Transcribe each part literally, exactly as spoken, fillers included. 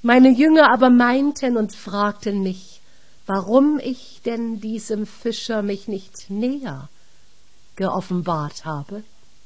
Meine Jünger aber meinten und fragten mich, warum ich denn diesem Fischer mich nicht näher geoffenbart habe.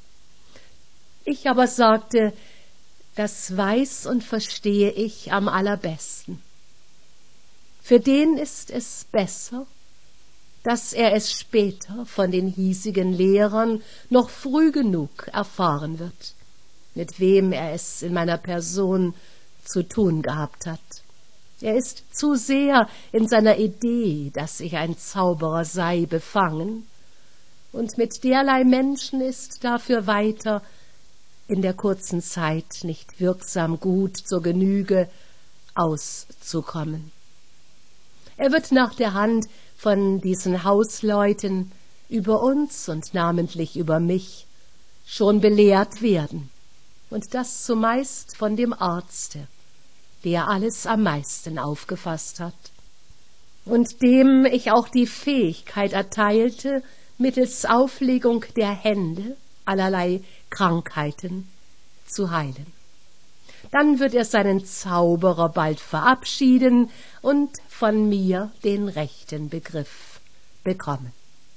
Ich aber sagte, das weiß und verstehe ich am allerbesten. Für den ist es besser, dass er es später von den hiesigen Lehrern noch früh genug erfahren wird, mit wem er es in meiner Person zu tun gehabt hat. Er ist zu sehr in seiner Idee, dass ich ein Zauberer sei, befangen, und mit derlei Menschen ist dafür weiter in der kurzen Zeit nicht wirksam gut zur Genüge auszukommen. Er wird nach der Hand von diesen Hausleuten über uns und namentlich über mich schon belehrt werden, und das zumeist von dem Arzte, der alles am meisten aufgefasst hat und dem ich auch die Fähigkeit erteilte, mittels Auflegung der Hände allerlei Krankheiten zu heilen. Dann wird er seinen Zauberer bald verabschieden und von mir den rechten Begriff bekommen.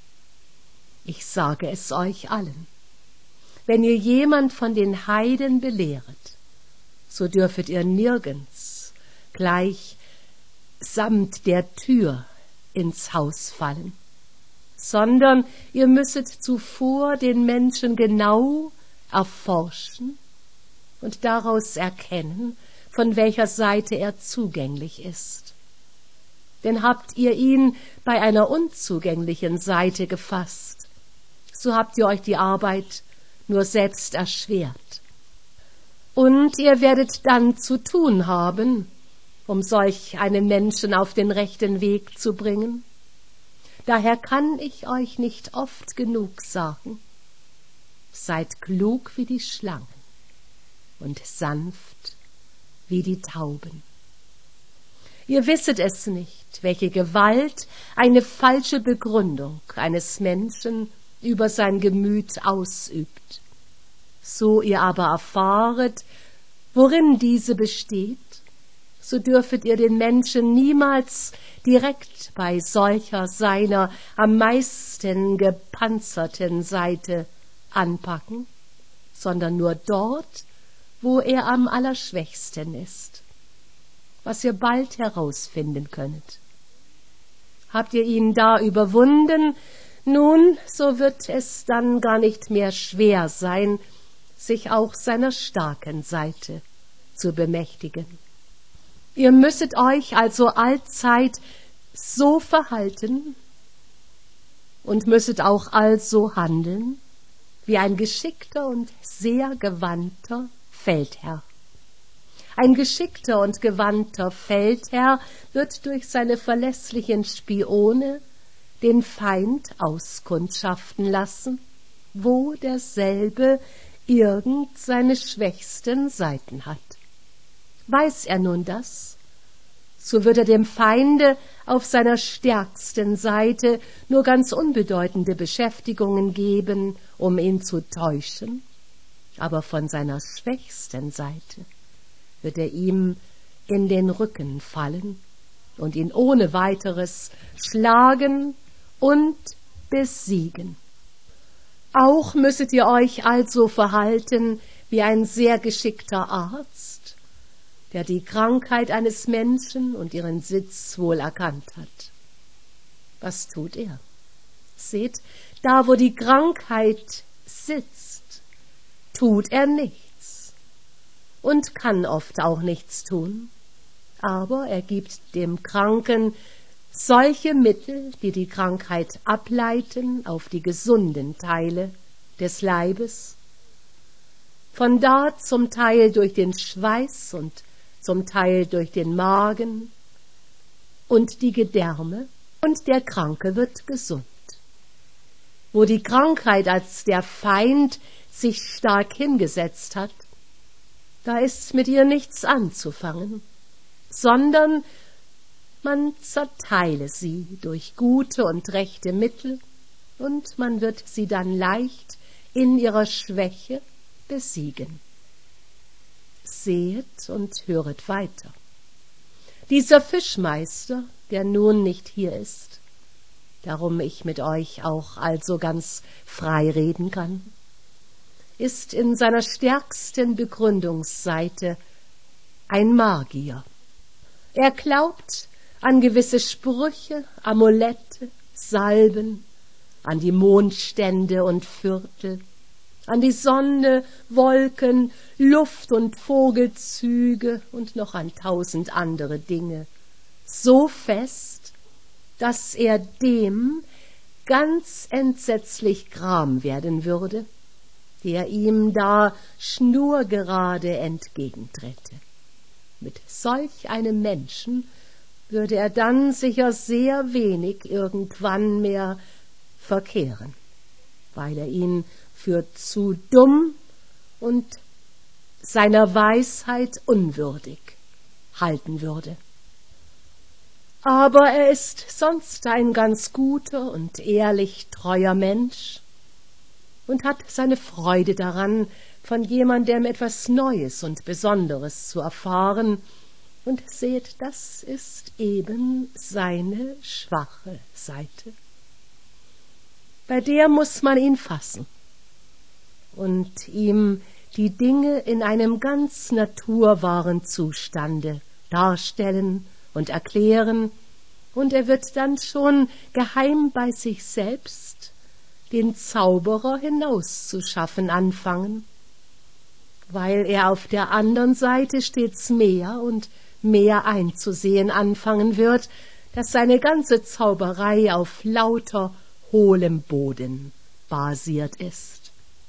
Ich sage es euch allen, wenn ihr jemand von den Heiden belehret, so dürfet ihr nirgends gleich samt der Tür ins Haus fallen, sondern ihr müsset zuvor den Menschen genau erforschen und daraus erkennen, von welcher Seite er zugänglich ist. Denn habt ihr ihn bei einer unzugänglichen Seite gefasst, so habt ihr euch die Arbeit nur selbst erschwert. Und ihr werdet dann zu tun haben, um solch einen Menschen auf den rechten Weg zu bringen. Daher kann ich euch nicht oft genug sagen, seid klug wie die Schlangen und sanft wie die Tauben. Ihr wisset es nicht, welche Gewalt eine falsche Begründung eines Menschen über sein Gemüt ausübt. So ihr aber erfahret, worin diese besteht, so dürfet ihr den Menschen niemals direkt bei solcher seiner am meisten gepanzerten Seite anpacken, sondern nur dort, wo er am allerschwächsten ist, was ihr bald herausfinden könnet. Habt ihr ihn da überwunden, nun, so wird es dann gar nicht mehr schwer sein, sich auch seiner starken Seite zu bemächtigen. Ihr müsset euch also allzeit so verhalten und müsset auch also handeln wie ein geschickter und sehr gewandter Feldherr. Ein geschickter und gewandter Feldherr wird durch seine verlässlichen Spione den Feind auskundschaften lassen, wo derselbe irgend seine schwächsten Seiten hat. Weiß er nun das, so wird er dem Feinde auf seiner stärksten Seite nur ganz unbedeutende Beschäftigungen geben, um ihn zu täuschen, aber von seiner schwächsten Seite wird er ihm in den Rücken fallen und ihn ohne weiteres schlagen und besiegen. Auch müsset ihr euch also verhalten wie ein sehr geschickter Arzt, der die Krankheit eines Menschen und ihren Sitz wohl erkannt hat. Was tut er? Seht, da wo die Krankheit sitzt, tut er nichts und kann oft auch nichts tun, aber er gibt dem Kranken solche Mittel, die die Krankheit ableiten auf die gesunden Teile des Leibes, von da zum Teil durch den Schweiß und zum Teil durch den Magen und die Gedärme, und der Kranke wird gesund. Wo die Krankheit als der Feind sich stark hingesetzt hat, da ist mit ihr nichts anzufangen, sondern man zerteile sie durch gute und rechte Mittel, und man wird sie dann leicht in ihrer Schwäche besiegen. Sehet und höret weiter. Dieser Fischmeister, der nun nicht hier ist, darum ich mit euch auch also ganz frei reden kann, ist in seiner stärksten Begründungsseite ein Magier. Er glaubt an gewisse Sprüche, Amulette, Salben, an die Mondstände und Viertel, an die Sonne, Wolken, Luft und Vogelzüge und noch an tausend andere Dinge, so fest, dass er dem ganz entsetzlich gram werden würde, der ihm da schnurgerade entgegenträte. Mit solch einem Menschen würde er dann sicher sehr wenig irgendwann mehr verkehren, weil er ihn für zu dumm und seiner Weisheit unwürdig halten würde. Aber er ist sonst ein ganz guter und ehrlich treuer Mensch und hat seine Freude daran, von jemandem etwas Neues und Besonderes zu erfahren, und seht, das ist eben seine schwache Seite. Bei der muß man ihn fassen und ihm die Dinge in einem ganz naturwahren Zustande darstellen und erklären, und er wird dann schon geheim bei sich selbst den Zauberer hinauszuschaffen anfangen, weil er auf der anderen Seite stets mehr und mehr einzusehen anfangen wird, dass seine ganze Zauberei auf lauter hohlem Boden basiert ist.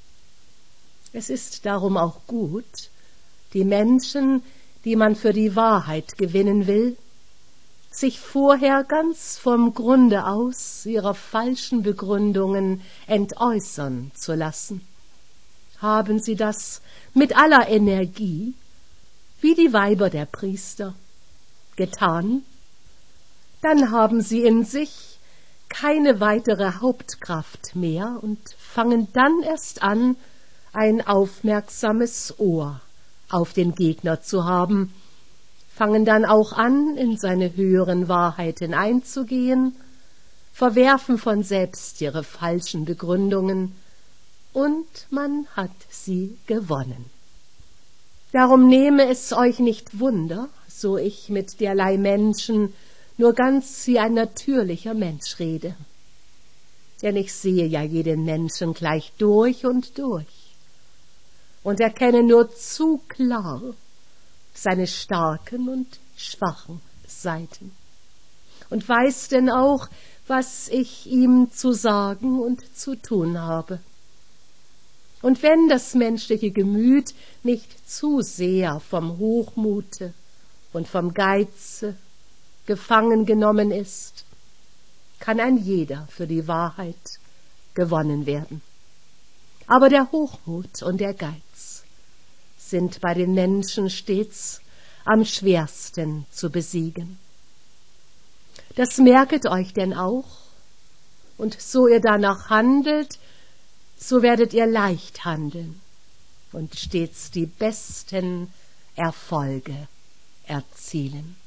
Es ist darum auch gut, die Menschen, die man für die Wahrheit gewinnen will, sich vorher ganz vom Grunde aus ihrer falschen Begründungen entäußern zu lassen. Haben sie das mit aller Energie, wie die Weiber der Priester, getan, dann haben sie in sich keine weitere Hauptkraft mehr und fangen dann erst an, ein aufmerksames Ohr auf den Gegner zu haben, fangen dann auch an, in seine höheren Wahrheiten einzugehen, verwerfen von selbst ihre falschen Begründungen, und man hat sie gewonnen. Darum nehme es euch nicht Wunder, so ich mit derlei Menschen nur ganz wie ein natürlicher Mensch rede. Denn ich sehe ja jeden Menschen gleich durch und durch und erkenne nur zu klar seine starken und schwachen Seiten und weiß denn auch, was ich ihm zu sagen und zu tun habe. Und wenn das menschliche Gemüt nicht zu sehr vom Hochmute und vom Geize gefangen genommen ist, kann ein jeder für die Wahrheit gewonnen werden. Aber der Hochmut und der Geiz sind bei den Menschen stets am schwersten zu besiegen. Das merket euch denn auch, und so ihr danach handelt, so werdet ihr leicht handeln und stets die besten Erfolge erzielen.